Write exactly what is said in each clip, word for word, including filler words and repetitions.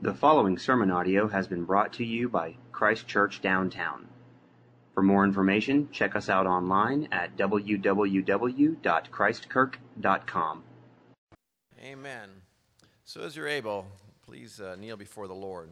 The following sermon audio has been brought to you by Christ Church Downtown. For more information, check us out online at w w w dot christ kirk dot com. Amen. So as you're able, please uh, kneel before the Lord.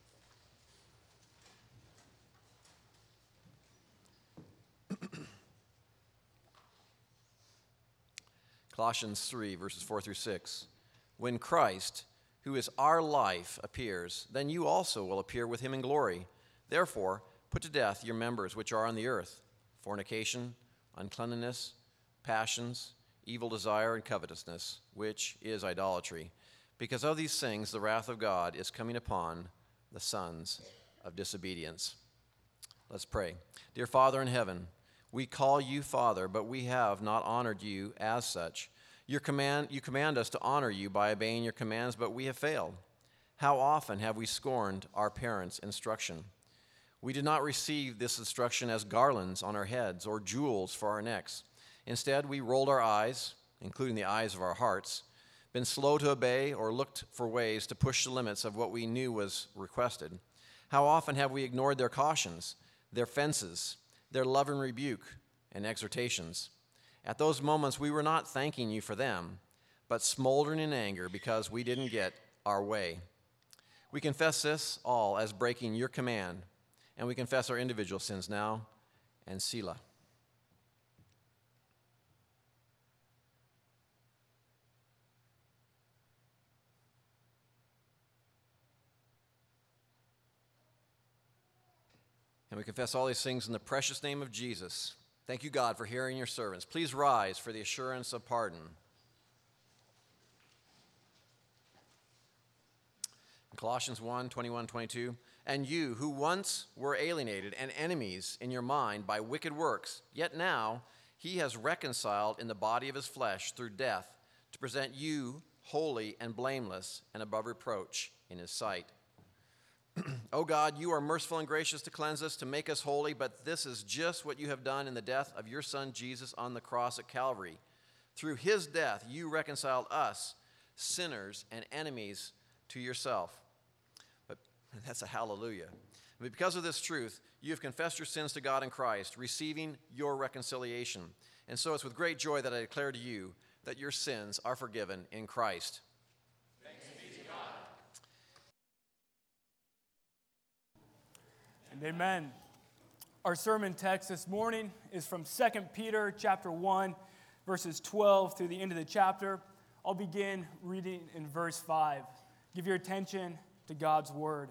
Colossians three, verses four through six. When Christ, who is our life, appears, then you also will appear with him in glory. Therefore, put to death your members which are on the earth, fornication, uncleanness, passions, evil desire, and covetousness, which is idolatry. Because of these things the wrath of God is coming upon the sons of disobedience. Let's pray. Dear Father in heaven, we call you Father, but we have not honored you as such. Your command, you command us to honor you by obeying your commands, but we have failed. How often have we scorned our parents' instruction? We did not receive this instruction as garlands on our heads or jewels for our necks. Instead, we rolled our eyes, including the eyes of our hearts, been slow to obey or looked for ways to push the limits of what we knew was requested. How often have we ignored their cautions, their fences, their love and rebuke and exhortations? At those moments, we were not thanking you for them, but smoldering in anger because we didn't get our way. We confess this all as breaking your command, and we confess our individual sins now, and Selah. And we confess all these things in the precious name of Jesus. Thank you, God, for hearing your servants. Please rise for the assurance of pardon. In Colossians one, twenty-one, twenty-two, and you who once were alienated and enemies in your mind by wicked works, yet now he has reconciled in the body of his flesh through death to present you holy and blameless and above reproach in his sight. O God, you are merciful and gracious to cleanse us, to make us holy, but this is just what you have done in the death of your Son Jesus on the cross at Calvary. Through his death, you reconciled us, sinners and enemies, to yourself. But that's a hallelujah. But because of this truth, you have confessed your sins to God in Christ, receiving your reconciliation. And so it's with great joy that I declare to you that your sins are forgiven in Christ. And amen. Our sermon text this morning is from Second Peter chapter one, verses twelve through the end of the chapter. I'll begin reading in verse five. Give your attention to God's word.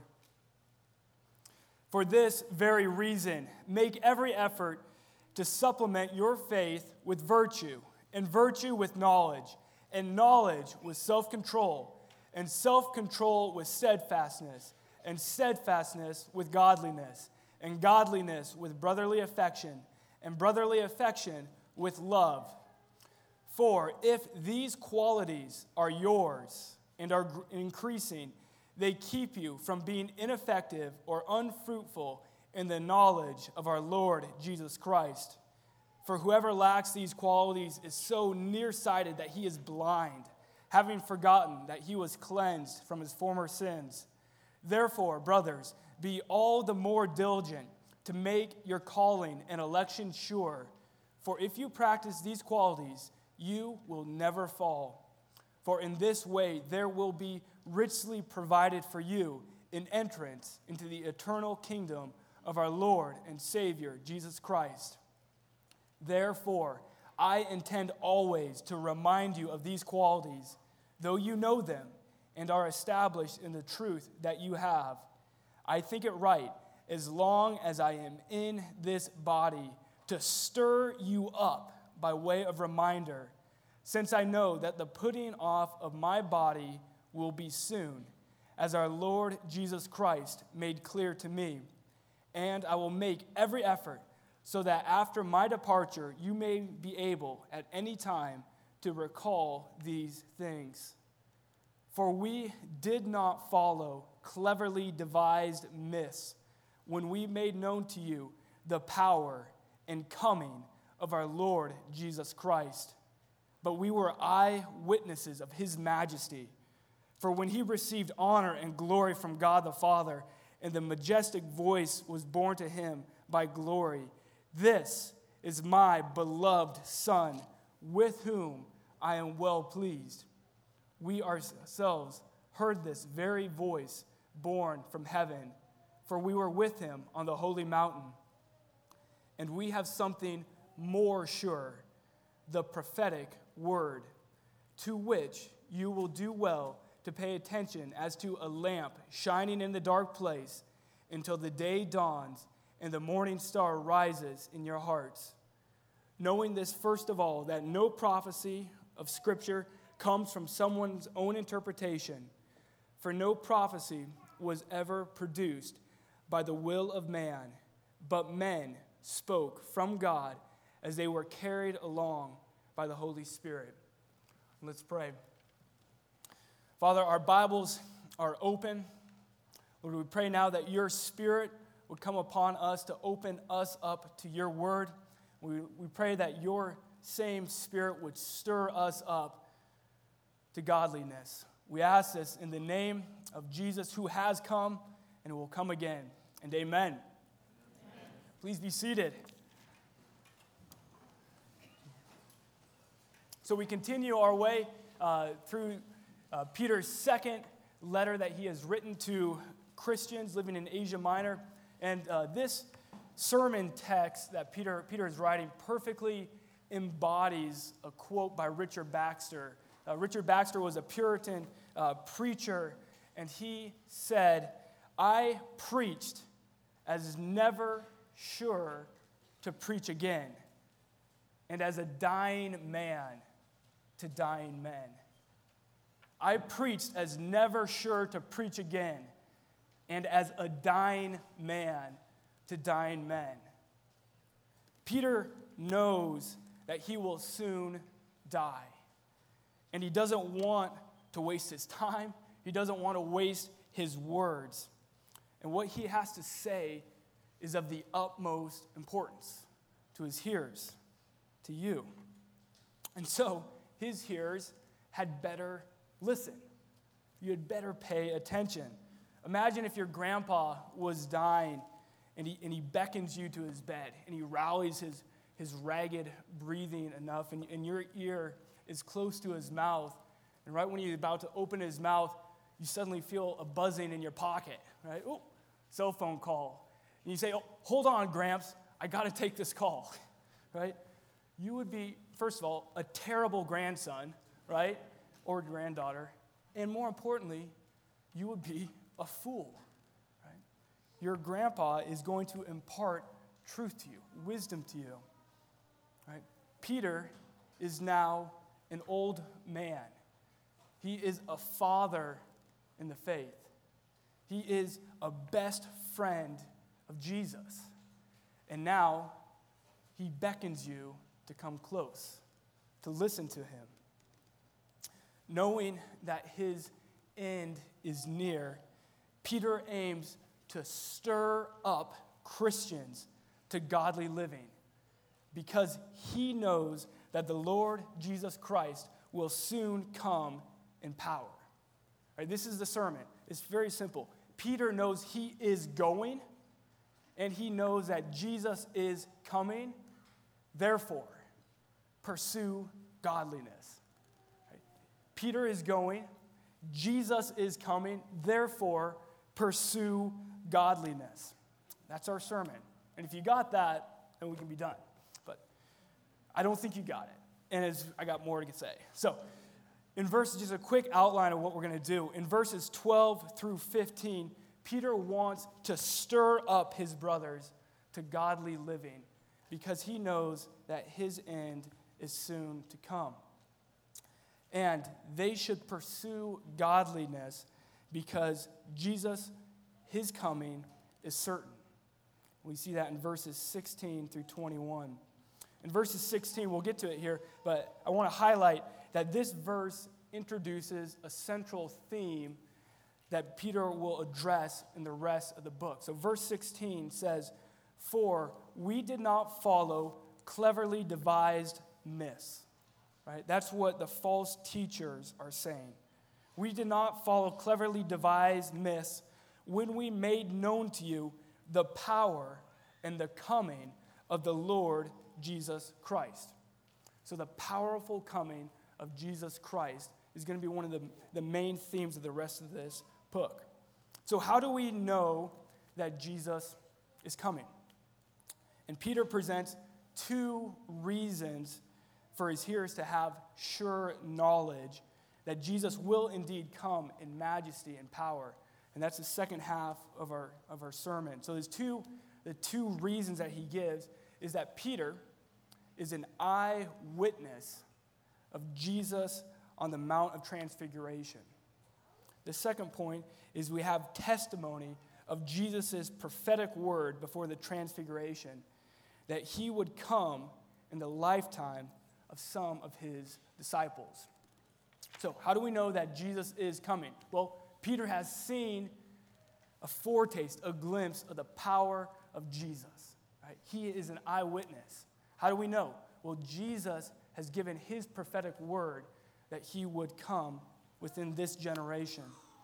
For this very reason, make every effort to supplement your faith with virtue, and virtue with knowledge, and knowledge with self-control, and self-control with steadfastness, and steadfastness with godliness, and godliness with brotherly affection, and brotherly affection with love. For if these qualities are yours and are increasing, they keep you from being ineffective or unfruitful in the knowledge of our Lord Jesus Christ. For whoever lacks these qualities is so nearsighted that he is blind, having forgotten that he was cleansed from his former sins. Therefore, brothers, be all the more diligent to make your calling and election sure. For if you practice these qualities, you will never fall. For in this way there will be richly provided for you an entrance into the eternal kingdom of our Lord and Savior, Jesus Christ. Therefore, I intend always to remind you of these qualities, though you know them, and are established in the truth that you have. I think it right, as long as I am in this body, to stir you up by way of reminder, since I know that the putting off of my body will be soon, as our Lord Jesus Christ made clear to me. And I will make every effort so that after my departure you may be able at any time to recall these things. For we did not follow cleverly devised myths when we made known to you the power and coming of our Lord Jesus Christ. But we were eyewitnesses of his majesty. For when he received honor and glory from God the Father, and the majestic voice was borne to him by glory, "This is my beloved Son, with whom I am well pleased." We ourselves heard this very voice borne from heaven, for we were with him on the holy mountain. And we have something more sure, the prophetic word, to which you will do well to pay attention as to a lamp shining in the dark place until the day dawns and the morning star rises in your hearts. Knowing this, first of all, that no prophecy of Scripture comes from someone's own interpretation, for no prophecy was ever produced by the will of man, but men spoke from God as they were carried along by the Holy Spirit. Let's pray. Father, our Bibles are open. Lord, we pray now that your Spirit would come upon us to open us up to your word. We, we pray that your same Spirit would stir us up to godliness. We ask this in the name of Jesus, who has come and will come again. And amen. Amen. Please be seated. So we continue our way uh, through uh, Peter's second letter that he has written to Christians living in Asia Minor. And uh, this sermon text that Peter, Peter is writing perfectly embodies a quote by Richard Baxter. Uh, Richard Baxter was a Puritan uh, preacher, and he said, "I preached as never sure to preach again, and as a dying man to dying men." I preached as never sure to preach again, and as a dying man to dying men. Peter knows that he will soon die, and he doesn't want to waste his time. He doesn't want to waste his words. And what he has to say is of the utmost importance to his hearers, to you. And so his hearers had better listen. You had better pay attention. Imagine if your grandpa was dying and he, and he beckons you to his bed and he rallies his, his ragged breathing enough, and, and your ear is close to his mouth. And right when he's about to open his mouth, you suddenly feel a buzzing in your pocket, right? Oh, cell phone call. And you say, "Oh, hold on, Gramps, I got to take this call," right? You would be, first of all, a terrible grandson, right? Or granddaughter. And more importantly, you would be a fool, right? Your grandpa is going to impart truth to you, wisdom to you, right? Peter is now an old man. He is a father in the faith. He is a best friend of Jesus. And now he beckons you to come close, to listen to him. Knowing that his end is near, Peter aims to stir up Christians to godly living because he knows that the Lord Jesus Christ will soon come in power. Right, this is the sermon. It's very simple. Peter knows he is going, and he knows that Jesus is coming. Therefore, pursue godliness. Right? Peter is going. Jesus is coming. Therefore, pursue godliness. That's our sermon. And if you got that, then we can be done. But I don't think you got it. And it's, I got more to say. So, in verses, just a quick outline of what we're going to do. In verses twelve through fifteen, Peter wants to stir up his brothers to godly living because he knows that his end is soon to come. And they should pursue godliness because Jesus, his coming, is certain. We see that in verses sixteen through twenty-one. In verses sixteen, we'll get to it here, but I want to highlight that this verse introduces a central theme that Peter will address in the rest of the book. So verse sixteen says, "For we did not follow cleverly devised myths." Right? That's what the false teachers are saying. We did not follow cleverly devised myths when we made known to you the power and the coming of the Lord Jesus Christ. So the powerful coming of Jesus Christ is going to be one of the, the main themes of the rest of this book. So how do we know that Jesus is coming? And Peter presents two reasons for his hearers to have sure knowledge that Jesus will indeed come in majesty and power. And that's the second half of our, of our sermon. So there's two, the two reasons that he gives is that Peter is an eyewitness of Jesus on the Mount of Transfiguration. The second point is we have testimony of Jesus' prophetic word before the Transfiguration that he would come in the lifetime of some of his disciples. So how do we know that Jesus is coming? Well, Peter has seen a foretaste, a glimpse of the power of Jesus. Right? He is an eyewitness. How do we know? Well, Jesus has given his prophetic word that he would come within this generation.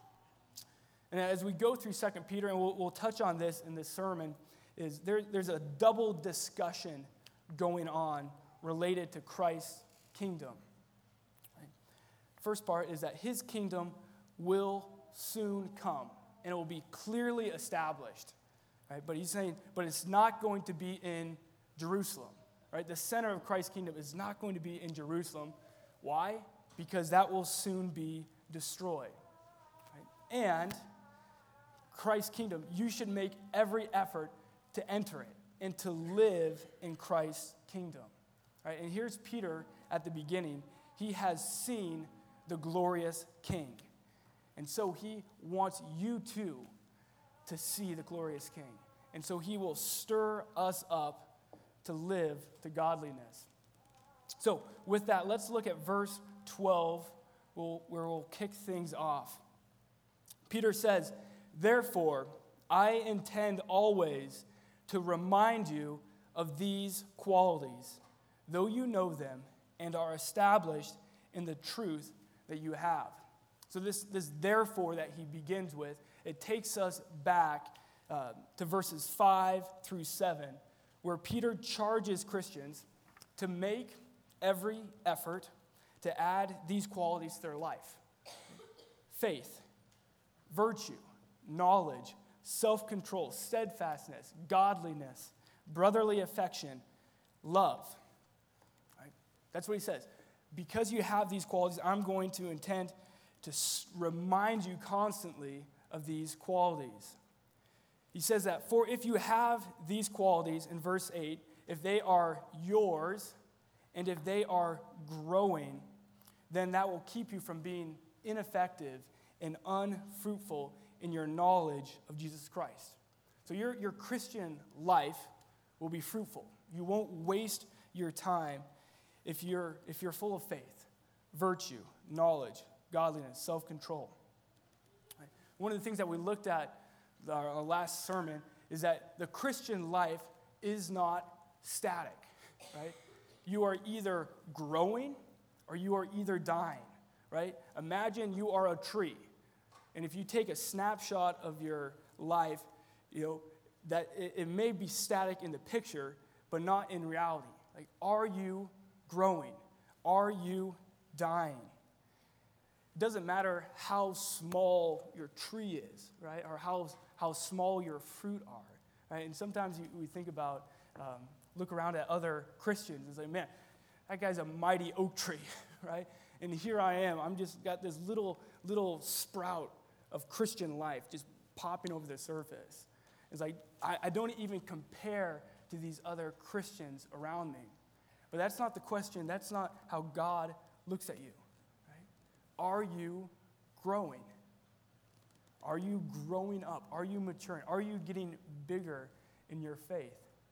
And as we go through Second Peter, and we'll, we'll touch on this in this sermon, is there, there's a double discussion going on related to Christ's kingdom. Right? First part is that his kingdom will soon come, and it will be clearly established. Right? But he's saying, but it's not going to be in Jerusalem. Right? The center of Christ's kingdom is not going to be in Jerusalem. Why? Because that will soon be destroyed. Right? And Christ's kingdom, you should make every effort to enter it and to live in Christ's kingdom. Right? And here's Peter at the beginning. He has seen the glorious King. And so he wants you too to see the glorious King. And so he will stir us up to live to godliness. So with that, let's look at verse twelve, where we'll kick things off. Peter says, "Therefore, I intend always to remind you of these qualities, though you know them and are established in the truth that you have." So this, this therefore that he begins with, it takes us back uh, to verses five through seven, where Peter charges Christians to make every effort to add these qualities to their life: faith, virtue, knowledge, self-control, steadfastness, godliness, brotherly affection, love. Right? That's what he says. Because you have these qualities, I'm going to intend to remind you constantly of these qualities. He says that, for if you have these qualities, in verse eight, if they are yours, and if they are growing, then that will keep you from being ineffective and unfruitful in your knowledge of Jesus Christ. So your, your Christian life will be fruitful. You won't waste your time if you're, if you're full of faith, virtue, knowledge, godliness, self-control. Right? One of the things that we looked at our, our last sermon is that the Christian life is not static. Right? You are either growing or you are either dying. Right? Imagine you are a tree. And if you take a snapshot of your life, you know, that it, it may be static in the picture, but not in reality. Like, are you growing? Are you dying? It doesn't matter how small your tree is, right? Or how, how small your fruit are, right? And sometimes you, we think about, um, look around at other Christians and say, man, that guy's a mighty oak tree, right? And here I am. I'm just got this little, little sprout of Christian life just popping over the surface. It's like, I, I don't even compare to these other Christians around me. But that's not the question. That's not how God looks at you. Right? Are you growing? Are you growing up? Are you maturing? Are you getting bigger in your faith?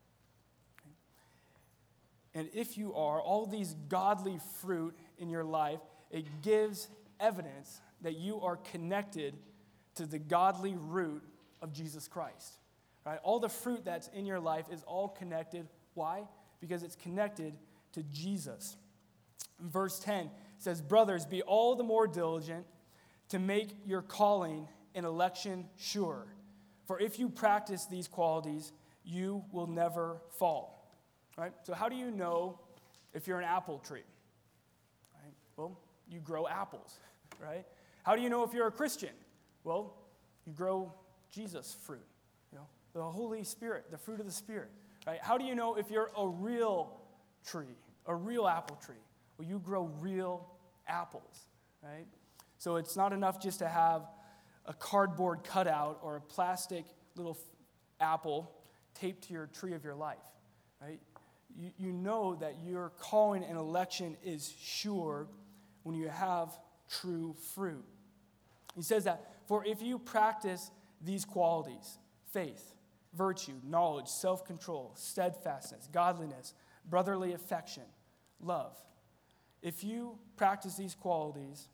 And if you are, all these godly fruit in your life, it gives evidence that you are connected to the godly root of Jesus Christ. Right? All the fruit that's in your life is all connected. Why? Because it's connected to Jesus. In verse ten, it says, "Brothers, be all the more diligent to make your calling and election sure. For if you practice these qualities, you will never fall. Right? So how do you know if you're an apple tree? Right? Well, you grow apples, right? How do you know if you're a Christian? Well, you grow Jesus fruit, you know, the Holy Spirit, the fruit of the Spirit, right? How do you know if you're a real tree, a real apple tree? Well, you grow real apples, right? So it's not enough just to have a cardboard cutout or a plastic little apple taped to your tree of your life, right? You, you know that your calling and election is sure when you have true fruit. He says that, for if you practice these qualities, faith, virtue, knowledge, self-control, steadfastness, godliness, brotherly affection, love, if you practice these qualities,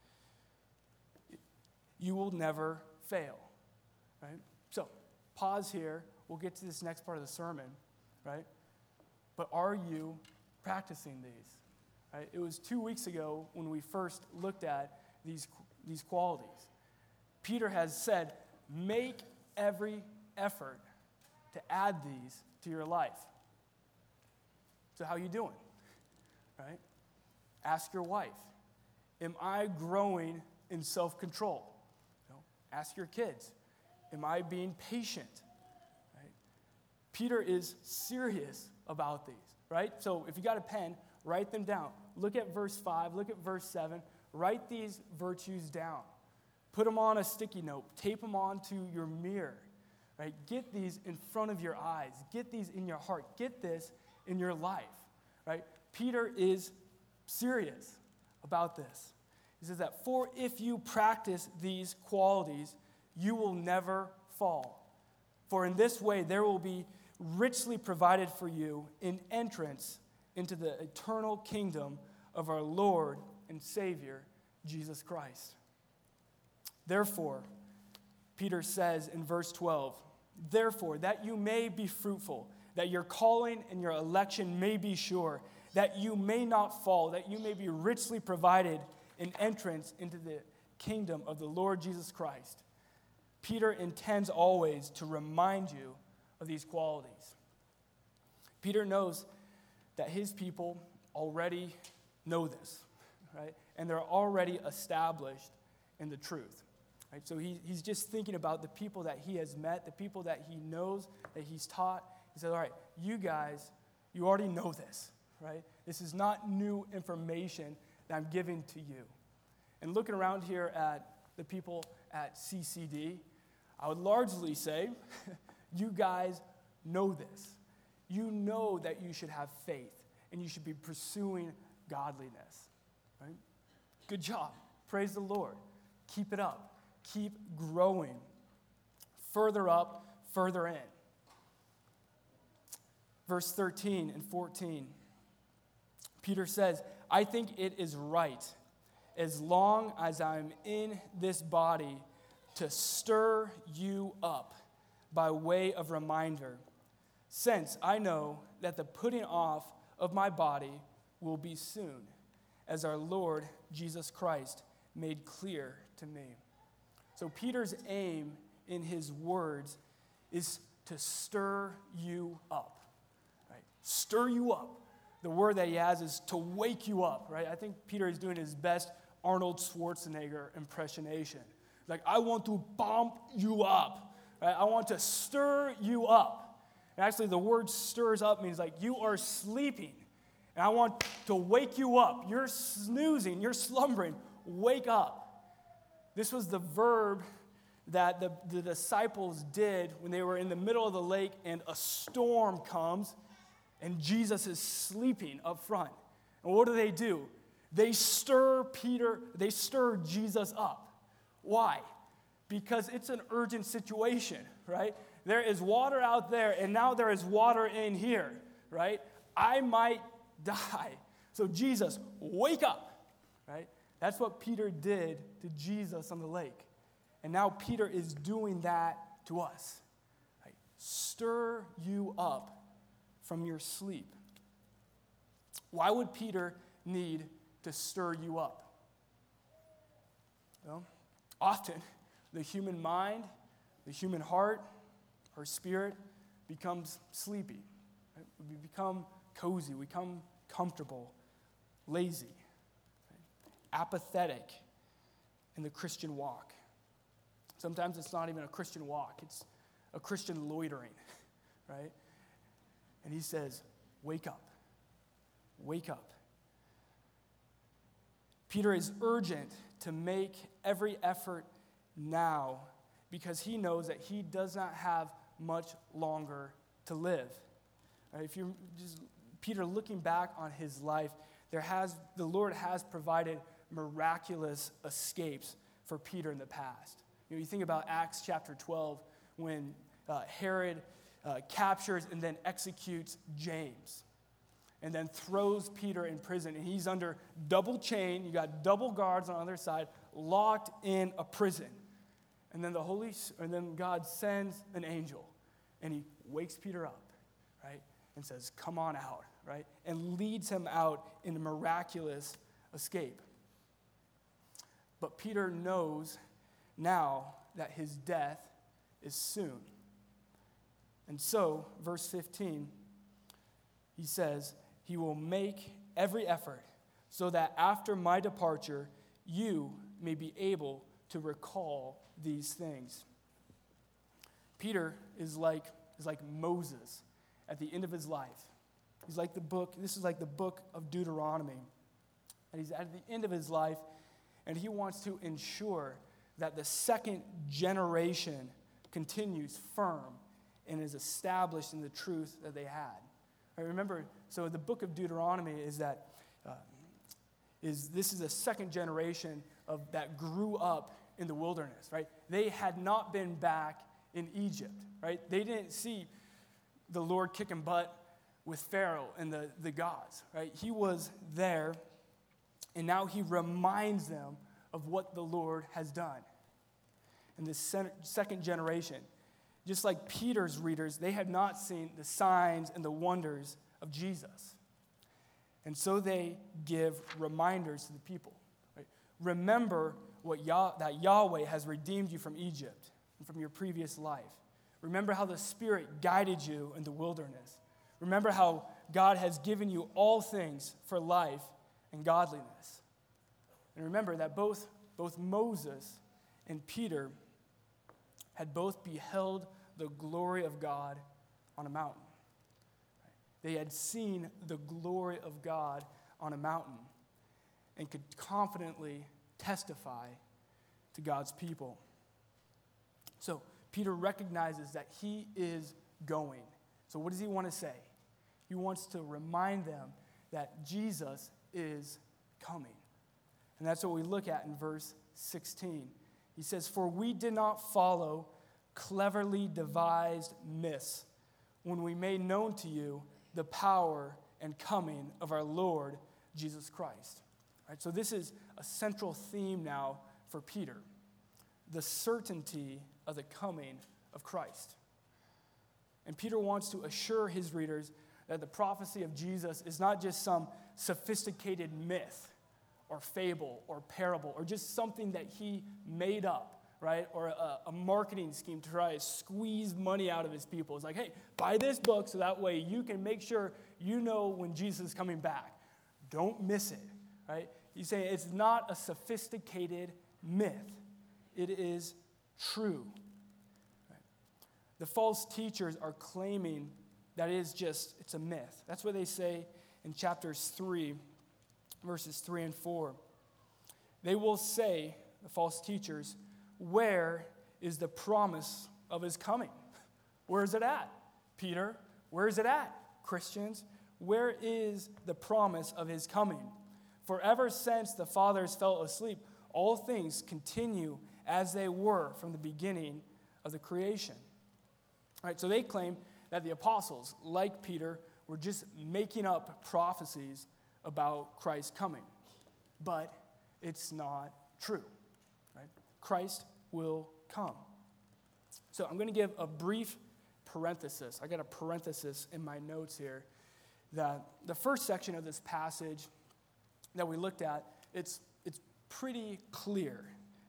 you will never fail, right? So, pause here. We'll get to this next part of the sermon, right? But are you practicing these? Right? It was two weeks ago when we first looked at these, these qualities. Peter has said, make every effort to add these to your life. So how are you doing? Right? Ask your wife, am I growing in self-control? You know, ask your kids, am I being patient? Right? Peter is serious about these, right? So if you got a pen, write them down. Look at verse five, look at verse seven. Write these virtues down. Put them on a sticky note. Tape them onto your mirror, right? Get these in front of your eyes. Get these in your heart. Get this in your life, right? Peter is serious about this. He says that, for if you practice these qualities, you will never fall. For in this way there will be richly provided for you an entrance into the eternal kingdom of our Lord and Savior, Jesus Christ. Therefore, Peter says in verse twelve, therefore, that you may be fruitful, that your calling and your election may be sure, that you may not fall, that you may be richly provided an entrance into the kingdom of the Lord Jesus Christ. Peter intends always to remind you of these qualities. Peter knows that his people already know this, right? And they're already established in the truth, right? So he, he's just thinking about the people that he has met, the people that he knows, that he's taught. He says, all right, you guys, you already know this, right? This is not new information that I'm giving to you. And looking around here at the people at C C D, I would largely say, you guys know this. You know that you should have faith and you should be pursuing godliness, right? Good job. Praise the Lord. Keep it up. Keep growing. Further up, further in. Verse thirteen and fourteen, Peter says, I think it is right, as long as I'm in this body, to stir you up by way of reminder, since I know that the putting off of my body will be soon, as our Lord Jesus Christ made clear to me. So Peter's aim in his words is to stir you up, right? Stir you up. The word that he has is to wake you up, right? I think Peter is doing his best Arnold Schwarzenegger impersonation. Like, I want to bump you up, right? I want to stir you up. And actually, the word stirs up means like you are sleeping, and I want to wake you up. You're snoozing, you're slumbering. Wake up. This was the verb that the, the disciples did when they were in the middle of the lake and a storm comes and Jesus is sleeping up front. And what do they do? They stir Peter, they stir Jesus up. Why? Because it's an urgent situation, right? There is water out there, and now there is water in here, right? I might die. So Jesus, wake up, right? That's what Peter did to Jesus on the lake. And now Peter is doing that to us. Right? Stir you up from your sleep. Why would Peter need to stir you up? Well, Often, the human mind, the human heart, our spirit becomes sleepy. Right? We become cozy, we become comfortable, lazy, right? Apathetic in the Christian walk. Sometimes it's not even a Christian walk, it's a Christian loitering, right? And he says, wake up, wake up. Peter is urgent to make every effort now because he knows that he does not have much longer to live. Right, if you're just Peter looking back on his life, there has the Lord has provided miraculous escapes for Peter in the past. You know, you think about Acts chapter twelve when uh, Herod uh, captures and then executes James, and then throws Peter in prison, and he's under double chain. You got double guards on the other side, locked in a prison. And then the Holy, and then God sends an angel, and he wakes Peter up, right, and says, "Come on out," right, and leads him out in a miraculous escape. But Peter knows now that his death is soon, and so, verse fifteen, he says, "He will make every effort so that after my departure, you may be able to recall these things." Peter is like, is like Moses at the end of his life. He's like the book, this is like the book of Deuteronomy. And he's at the end of his life, and he wants to ensure that the second generation continues firm and is established in the truth that they had. I remember, so the book of Deuteronomy is that, uh, is this is a second generation of that grew up in the wilderness, right? They had not been back in Egypt, right? They didn't see the Lord kicking butt with Pharaoh and the, the gods, right? He was there, and now he reminds them of what the Lord has done. And this second generation, just like Peter's readers, they had not seen the signs and the wonders of Jesus. And so they give reminders to the people. Right? Remember what Yah- that Yahweh has redeemed you from Egypt and from your previous life. Remember how the Spirit guided you in the wilderness. Remember how God has given you all things for life and godliness. And remember that both, both Moses and Peter had both beheld the glory of God on a mountain. They had seen the glory of God on a mountain and could confidently testify to God's people. So Peter recognizes that he is going. So what does he want to say? He wants to remind them that Jesus is coming. And that's what we look at in verse sixteen. He says, "For we did not follow cleverly devised myths when we made known to you the power and coming of our Lord Jesus Christ." All right, so this is a central theme now for Peter, the certainty of the coming of Christ. And Peter wants to assure his readers that the prophecy of Jesus is not just some sophisticated myth or fable or parable or just something that he made up, right? Or a, a marketing scheme to try to squeeze money out of his people. It's like, hey, buy this book so that way you can make sure you know when Jesus is coming back. Don't miss it, right? He's saying it's not a sophisticated myth. It is true. Right? The false teachers are claiming that it is just, it's a myth. That's what they say in chapters three, verses three and four. They will say, the false teachers, where is the promise of his coming? Where is it at, Peter? Where is it at, Christians? Where is the promise of his coming? For ever since the fathers fell asleep, all things continue as they were from the beginning of the creation. All right, so they claim that the apostles, like Peter, were just making up prophecies about Christ coming. But it's not true. Right? Christ will come. So I'm going to give a brief parenthesis. I got a parenthesis in my notes here that the first section of this passage that we looked at, it's it's pretty clear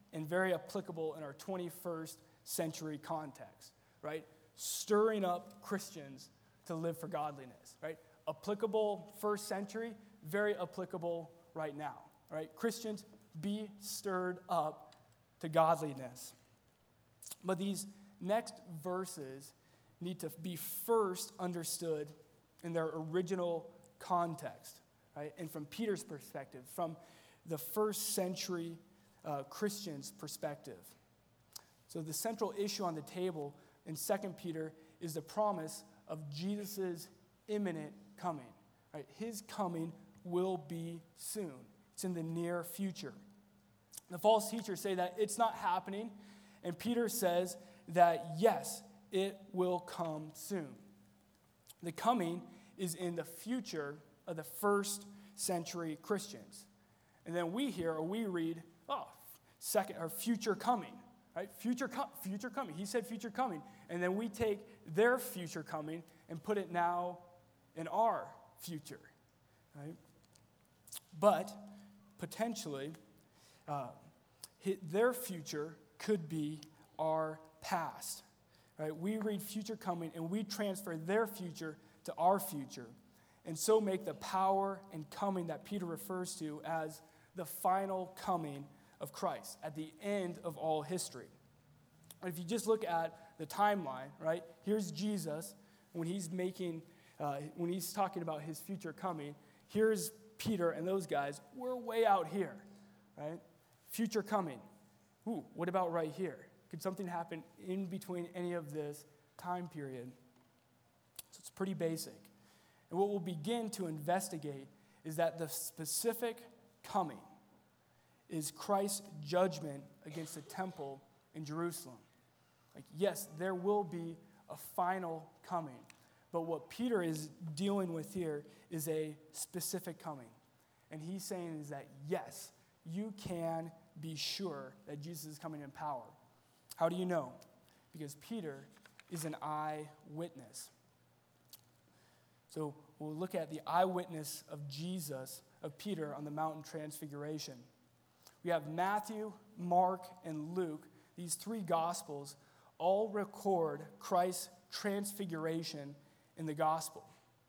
and very applicable in our twenty-first century context, right? Stirring up Christians to live for godliness, right? Applicable first century, very applicable right now, right? Christians, be stirred up to godliness. But these next verses need to be first understood in their original context, right? And from Peter's perspective, from the first century uh, Christian's perspective. So the central issue on the table in Second Peter is the promise of Jesus' imminent coming, right? His coming will be soon. It's in the near future. The false teachers say that it's not happening, and Peter says that yes, it will come soon. The coming is in the future of the first century Christians. And then we hear or we read, oh, second or future coming, right? Future, co- future coming. He said future coming. And then we take their future coming and put it now in our future, right? But potentially, uh, their future could be our past, right? We read future coming and we transfer their future to our future, and so make the power and coming that Peter refers to as the final coming of Christ at the end of all history. And if you just look at the timeline, right? Here's Jesus when he's making, uh, when he's talking about his future coming. Here's Peter and those guys. We're way out here, right? Future coming. Ooh, what about right here? Could something happen in between any of this time period? So it's pretty basic. And what we'll begin to investigate is that the specific coming is Christ's judgment against the temple in Jerusalem. Like, yes, there will be a final coming, but what Peter is dealing with here is a specific coming. And he's saying is that, yes, you can be sure that Jesus is coming in power. How do you know? Because Peter is an eyewitness. So we'll look at the eyewitness of Jesus, of Peter, on the Mountain Transfiguration. We have Matthew, Mark, and Luke. These three Gospels all record Christ's transfiguration in the Gospel.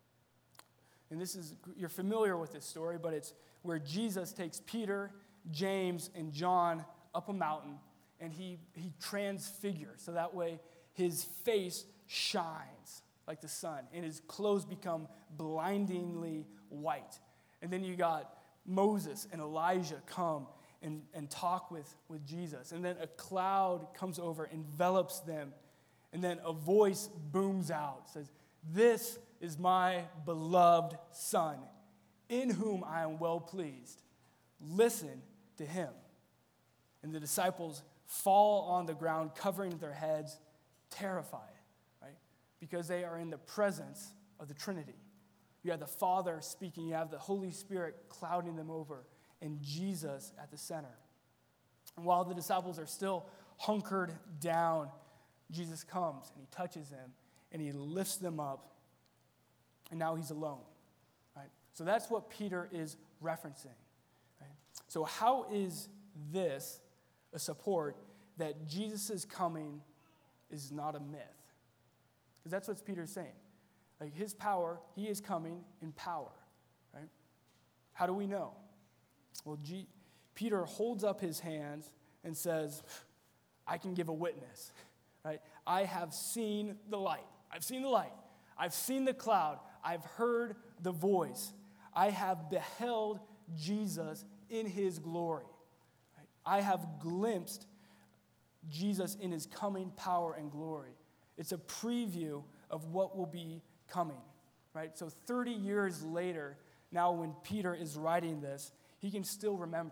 And this is, you're familiar with this story, but it's where Jesus takes Peter, James, and John up a mountain, and he, he transfigures, so that way his face shines like the sun, and his clothes become blindingly white. And then you got Moses and Elijah come and, and talk with, with Jesus. And then a cloud comes over, envelops them, and then a voice booms out, says, "This is my beloved Son, in whom I am well pleased. Listen to him." And the disciples fall on the ground, covering their heads, terrified, right? Because they are in the presence of the Trinity. You have the Father speaking, you have the Holy Spirit clouding them over, and Jesus at the center. And while the disciples are still hunkered down, Jesus comes and he touches them and he lifts them up, and now he's alone, right? So that's what Peter is referencing, right? So how is this a support that Jesus' coming is not a myth? Because that's what Peter's saying. Like, his power, he is coming in power, right? How do we know? Well, G- Peter holds up his hands and says, I can give a witness, right? I have seen the light. I've seen the light. I've seen the cloud. I've heard the voice. I have beheld Jesus in his glory. Right? I have glimpsed Jesus in his coming power and glory. It's a preview of what will be coming, right? So thirty years later, now when Peter is writing this, he can still remember.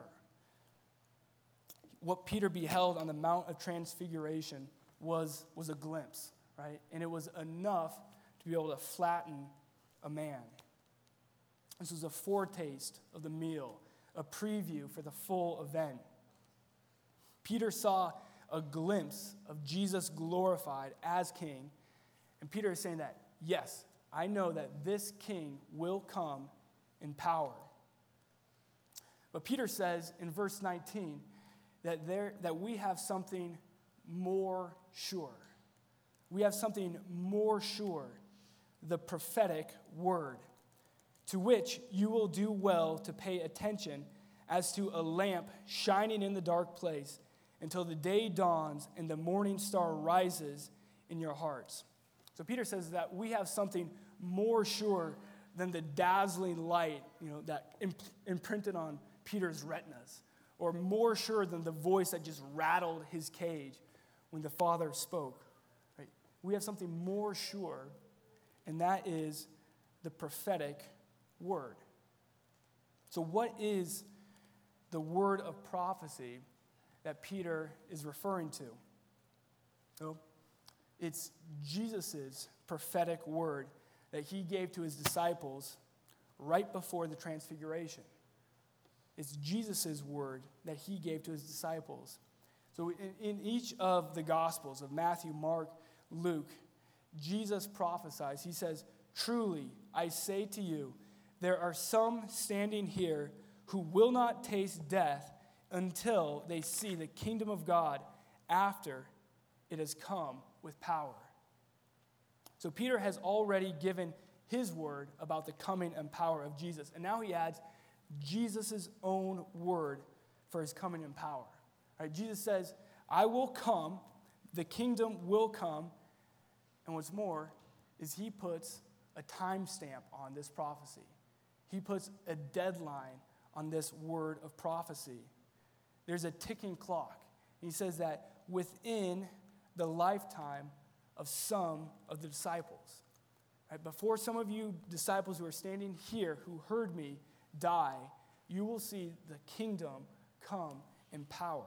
What Peter beheld on the Mount of Transfiguration was, was a glimpse, right? And it was enough to be able to flatten a man. This was a foretaste of the meal, a preview for the full event. Peter saw a glimpse of Jesus glorified as king, and Peter is saying that, yes, I know that this king will come in power. But Peter says in verse nineteen that there that we have something more sure. We have something more sure, the prophetic word, to which you will do well to pay attention as to a lamp shining in the dark place until the day dawns and the morning star rises in your hearts. So Peter says that we have something more sure than the dazzling light, you know, that imp- imprinted on Peter's retinas, or more sure than the voice that just rattled his cage when the Father spoke. Right? We have something more sure, and that is the prophetic word. So what is the word of prophecy that Peter is referring to? So it's Jesus' prophetic word that he gave to his disciples right before the transfiguration. It's Jesus' word that he gave to his disciples. So in, in each of the Gospels of Matthew, Mark, Luke, Jesus prophesies. He says, "Truly, I say to you, there are some standing here who will not taste death until they see the kingdom of God after it has come with power." So Peter has already given his word about the coming and power of Jesus. And now he adds Jesus' own word for his coming in power. Right? Jesus says, "I will come, the kingdom will come." And what's more is he puts a timestamp on this prophecy. He puts a deadline on this word of prophecy. There's a ticking clock. He says that within the lifetime of some of the disciples. Right? Before some of you disciples who are standing here who heard me die, you will see the kingdom come in power.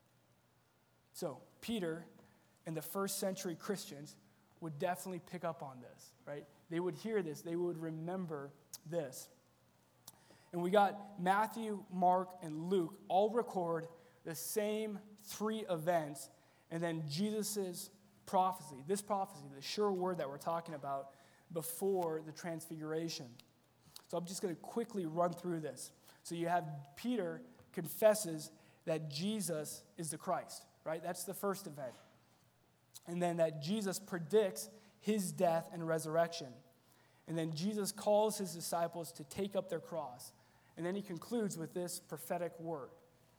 So Peter and the first century Christians would definitely pick up on this, right? They would hear this. They would remember this. And we got Matthew, Mark, and Luke all record the same three events, and then Jesus' prophecy, this prophecy, the sure word that we're talking about before the transfiguration. So I'm just going to quickly run through this. So you have Peter confesses that Jesus is the Christ, right? That's the first event. And then that Jesus predicts his death and resurrection. And then Jesus calls his disciples to take up their cross. And then he concludes with this prophetic word.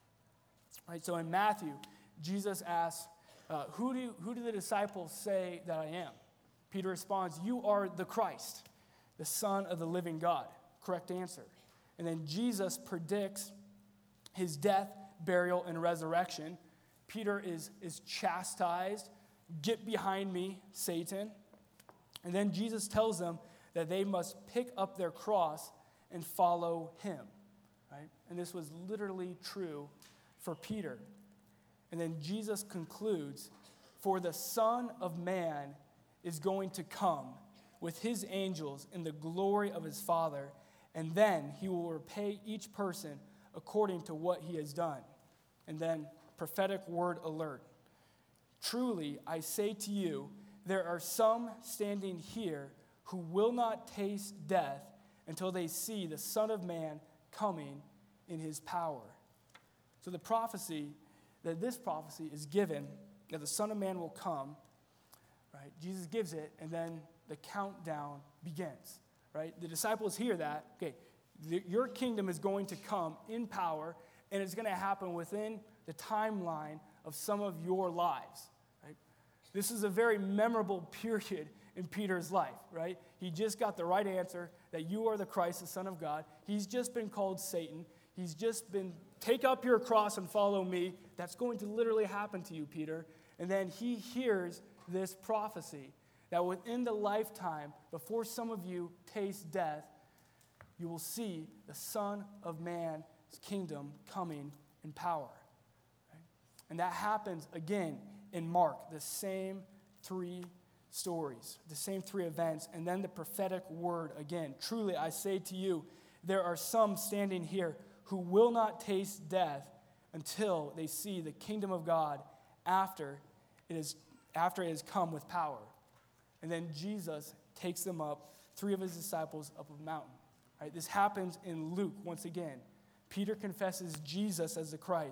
Right? So in Matthew, Jesus asks, uh, who, do, who do the disciples say that I am? Peter responds, "You are the Christ, the Son of the living God." Correct answer. And then Jesus predicts his death, burial, and resurrection. Peter is, is chastised. "Get behind me, Satan." And then Jesus tells them that they must pick up their cross and follow him. Right? And this was literally true for Peter. And then Jesus concludes, "For the Son of Man is going to come with his angels in the glory of his Father, and then he will repay each person according to what he has done." And then prophetic word alert. "Truly, I say to you, there are some standing here who will not taste death until they see the Son of Man coming in his power." So the prophecy, that this prophecy is given, that the Son of Man will come, right? Jesus gives it, and then the countdown begins, right? The disciples hear that, okay, the, your kingdom is going to come in power, and it's going to happen within the timeline of some of your lives, right? This is a very memorable period in Peter's life, right? He just got the right answer that you are the Christ, the Son of God. He's just been called Satan. He's just been, take up your cross and follow me. That's going to literally happen to you, Peter. And then he hears this prophecy that within the lifetime, before some of you taste death, you will see the Son of Man's kingdom coming in power. Right? And that happens again in Mark, the same three stories, the same three events, and then the prophetic word again. "Truly, I say to you, there are some standing here who will not taste death until they see the kingdom of God after it is after it has come with power." And then Jesus takes them up, three of his disciples, up a mountain. Right? This happens in Luke once again. Peter confesses Jesus as the Christ.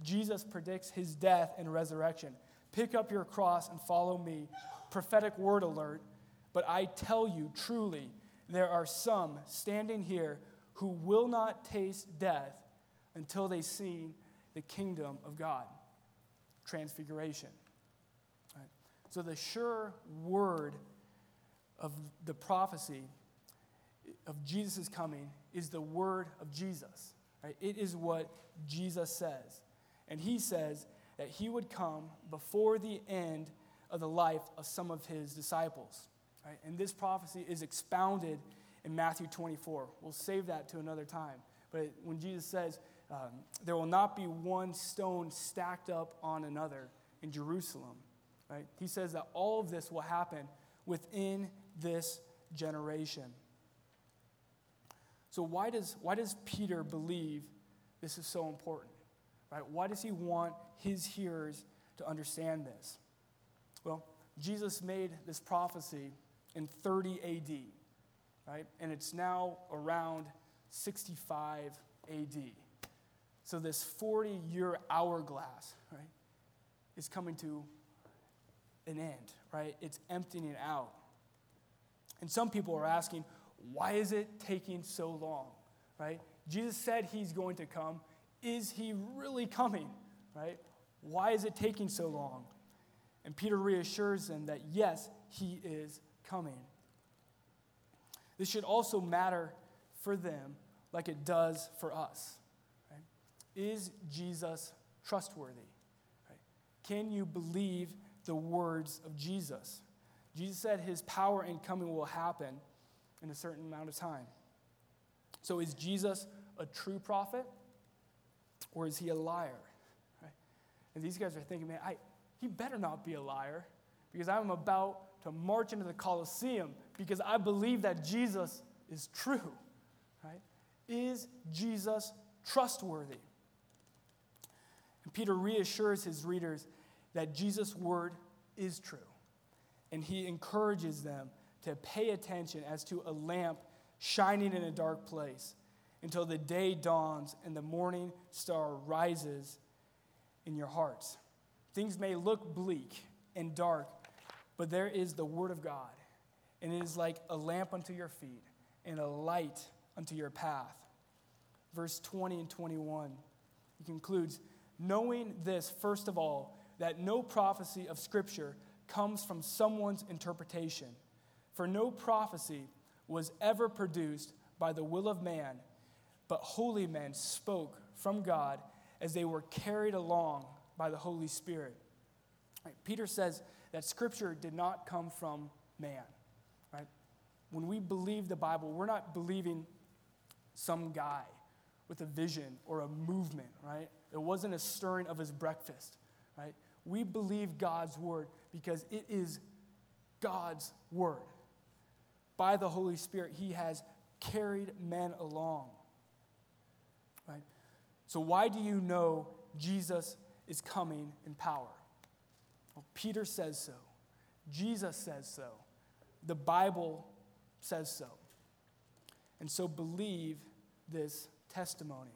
Jesus predicts his death and resurrection. Pick up your cross and follow me. Prophetic word alert. But I tell you truly, there are some standing here who will not taste death until they see the kingdom of God. Transfiguration. Right? So the sure word of the prophecy of Jesus' coming is the word of Jesus. Right? It is what Jesus says. And he says that he would come before the end of the life of some of his disciples. Right? And this prophecy is expounded in Matthew twenty-four. We'll save that to another time. But when Jesus says, um, there will not be one stone stacked up on another in Jerusalem, right? He says that all of this will happen within this generation. So why does, why does Peter believe this is so important? Right? Why does he want his hearers to understand this? Well, Jesus made this prophecy in thirty A D, right? And it's now around sixty-five A D. So this forty-year hourglass, right, is coming to an end, right? It's emptying out. And some people are asking, why is it taking so long, right? Jesus said he's going to come. Is he really coming, right? Why is it taking so long? And Peter reassures them that, yes, he is coming. This should also matter for them like it does for us. Right? Is Jesus trustworthy? Right? Can you believe the words of Jesus? Jesus said his power and coming will happen in a certain amount of time. So is Jesus a true prophet, or is he a liar? Right? And these guys are thinking, man, I, he better not be a liar, because I'm about to march into the Colosseum because I believe that Jesus is true. Right? Is Jesus trustworthy? And Peter reassures his readers that Jesus' word is true. And he encourages them to pay attention as to a lamp shining in a dark place until the day dawns and the morning star rises in your hearts. Things may look bleak and dark, but there is the word of God, and it is like a lamp unto your feet and a light unto your path. Verse twenty and twenty-one, he concludes, knowing this, first of all, that no prophecy of Scripture comes from someone's interpretation. For no prophecy was ever produced by the will of man, but holy men spoke from God as they were carried along by the Holy Spirit. Right? Peter says that Scripture did not come from man. Right? When we believe the Bible, we're not believing some guy with a vision or a movement. Right? It wasn't a stirring of his breakfast. Right? We believe God's word because it is God's word. By the Holy Spirit, he has carried men along. Right? So why do you know Jesus is coming in power? Well, Peter says so. Jesus says so. The Bible says so. And so believe this testimony.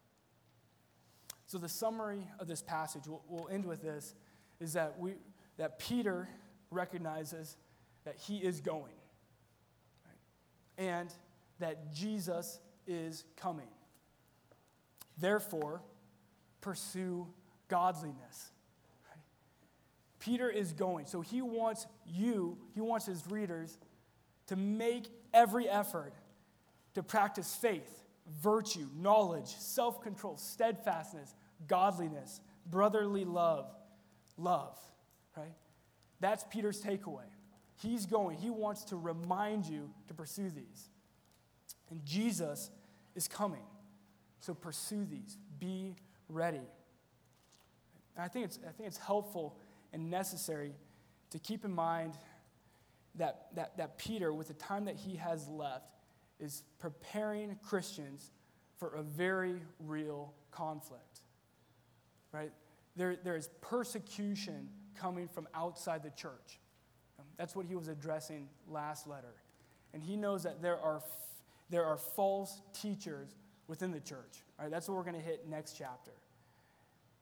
So the summary of this passage, we'll, we'll end with this, is that we that Peter recognizes that he is going, right? And that Jesus is coming. Therefore, pursue godliness. Right? Peter is going, so he wants you, he wants his readers to make every effort to practice faith, virtue, knowledge, self-control, steadfastness, godliness, brotherly love, love, right? That's Peter's takeaway. He's going. He wants to remind you to pursue these. And Jesus is coming. So pursue these. Be ready. And I think it's, I think it's helpful and necessary to keep in mind that, that, that Peter, with the time that he has left, is preparing Christians for a very real conflict. Right? There, there is persecution coming from outside the church. That's what he was addressing last letter. And he knows that there are, there are false teachers within the church. Right? That's what we're going to hit next chapter.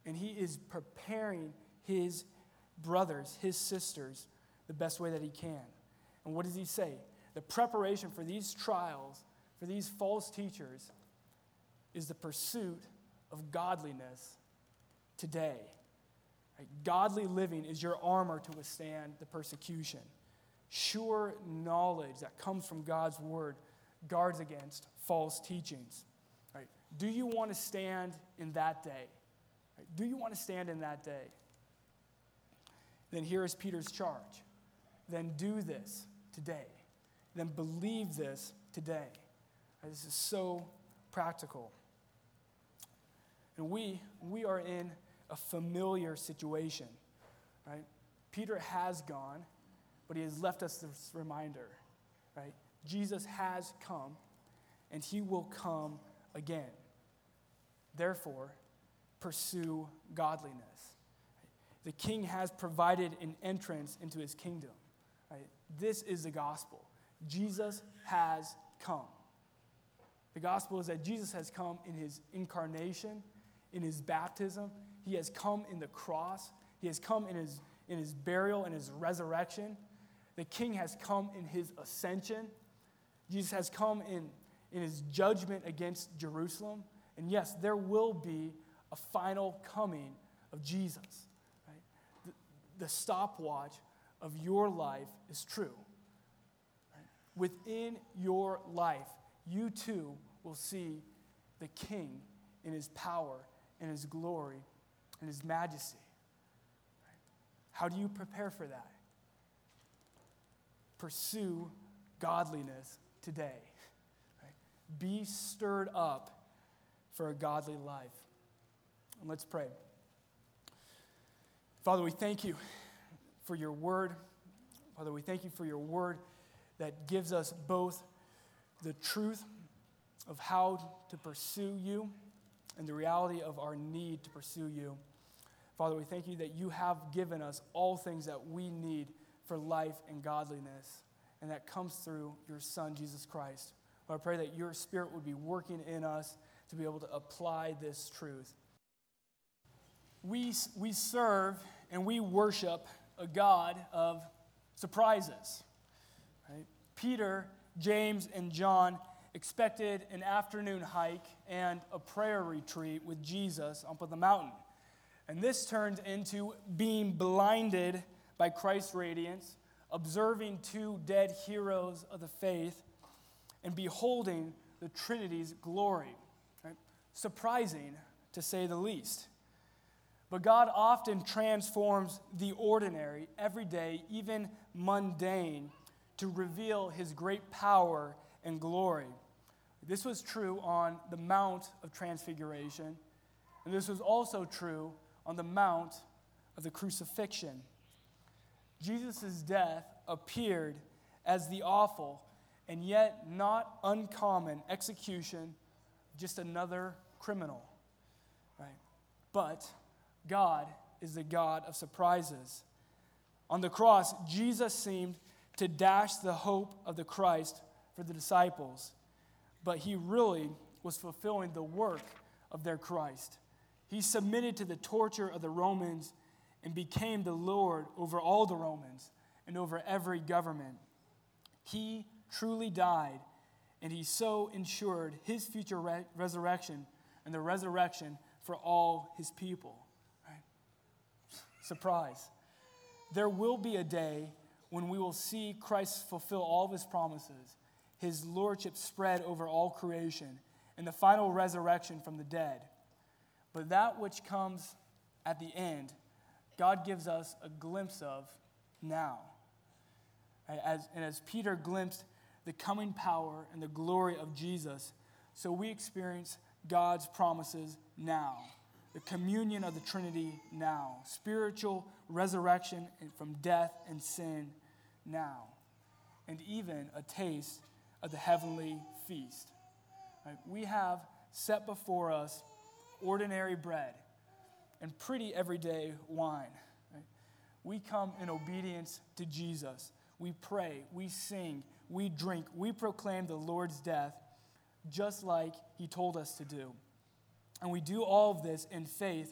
and he is preparing his brothers, his sisters, the best way that he can. And what does he say? The preparation for these trials, for these false teachers, is the pursuit of godliness today. Right? Godly living is your armor to withstand the persecution. Sure knowledge that comes from God's word guards against false teachings. Right? Do you want to stand in that day? Right? Do you want to stand in that day? Then here is Peter's charge. Then do this today. Then believe this today. Right? This is so practical. And we, we are in a familiar situation, right? Peter has gone, but he has left us this reminder, right? Jesus has come, and he will come again. Therefore, pursue godliness. The king has provided an entrance into his kingdom, right? This is the gospel. Jesus has come. The gospel is that Jesus has come in his incarnation, in his baptism. He has come in the cross. He has come in his, in his burial and his resurrection. The king has come in his ascension. Jesus has come in, in his judgment against Jerusalem. And yes, there will be a final coming of Jesus. Right? The, the stopwatch of your life is true. Right? Within your life, you too will see the king in his power, in his glory, in his majesty. Right? How do you prepare for that? Pursue godliness today. Right? Be stirred up for a godly life. And let's pray. Father, we thank you for your word. Father, we thank you for your word that gives us both the truth of how to pursue you and the reality of our need to pursue you. Father, we thank you that you have given us all things that we need for life and godliness, and that comes through your Son, Jesus Christ. Lord, I pray that your Spirit would be working in us to be able to apply this truth. We, we serve and we worship a God of surprises. Right? Peter, James, and John expected an afternoon hike and a prayer retreat with Jesus up on the mountain. And this turned into being blinded by Christ's radiance, observing two dead heroes of the faith, and beholding the Trinity's glory. Right? Surprising, to say the least. But God often transforms the ordinary, everyday, even mundane, to reveal his great power and glory. This was true on the Mount of Transfiguration, and this was also true on the Mount of the Crucifixion. Jesus' death appeared as the awful and yet not uncommon execution of just another criminal. Right? But God is the God of surprises. On the cross, Jesus seemed to dash the hope of the Christ for the disciples, but he really was fulfilling the work of their Christ. He submitted to the torture of the Romans and became the Lord over all the Romans and over every government. He truly died, and he so ensured his future re- resurrection and the resurrection for all his people. Right? Surprise. There will be a day when we will see Christ fulfill all of his promises, his lordship spread over all creation, and the final resurrection from the dead. But that which comes at the end, God gives us a glimpse of now. As, and as Peter glimpsed the coming power and the glory of Jesus, so we experience God's promises now. The communion of the Trinity now. Spiritual resurrection from death and sin now. And even a taste of the heavenly feast. Right? We have set before us ordinary bread and pretty everyday wine. Right? We come in obedience to Jesus. We pray, we sing, we drink, we proclaim the Lord's death just like he told us to do. And we do all of this in faith,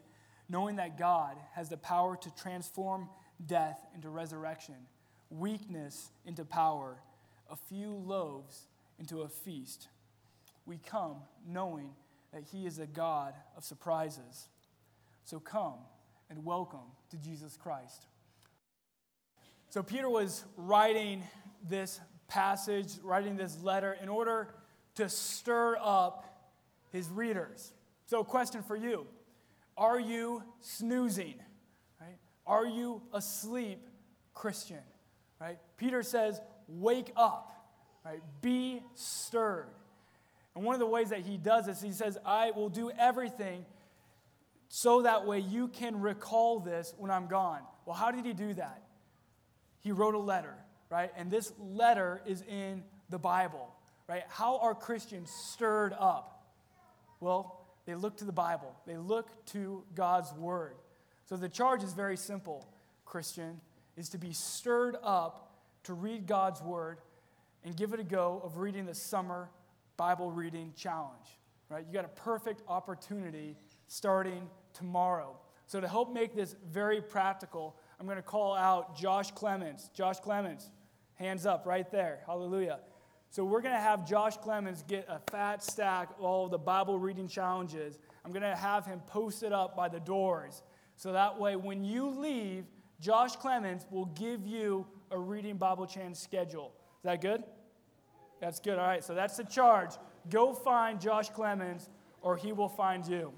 knowing that God has the power to transform death into resurrection, weakness into power, a few loaves into a feast. We come knowing that he is a God of surprises. So come and welcome to Jesus Christ. So Peter was writing this passage, writing this letter in order to stir up his readers. So a question for you. Are you snoozing? Right? Are you asleep, Christian? Right? Peter says, wake up. Right? Be stirred. And one of the ways that he does this, he says, I will do everything so that way you can recall this when I'm gone. Well, how did he do that? He wrote a letter, right? And this letter is in the Bible, right? How are Christians stirred up? Well, they look to the Bible. They look to God's word. So the charge is very simple, Christian, is to be stirred up to read God's word and give it a go of reading the summer Bible reading challenge, right? You got a perfect opportunity starting tomorrow. So to help make this very practical, I'm going to call out Josh Clemens. Josh Clemens, hands up right there. Hallelujah. So we're going to have Josh Clemens get a fat stack of all of the Bible reading challenges. I'm going to have him post it up by the doors. So that way when you leave, Josh Clemens will give you a reading Bible challenge schedule. Is that good? That's good. All right, so that's the charge. Go find Josh Clemens or he will find you.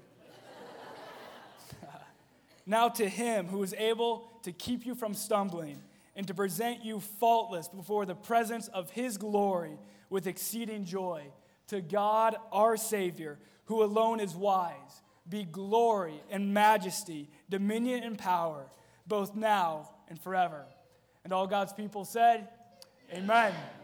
Now to him who is able to keep you from stumbling and to present you faultless before the presence of his glory with exceeding joy. To God our Savior, who alone is wise, be glory and majesty, dominion and power, both now and forever. And all God's people said, amen.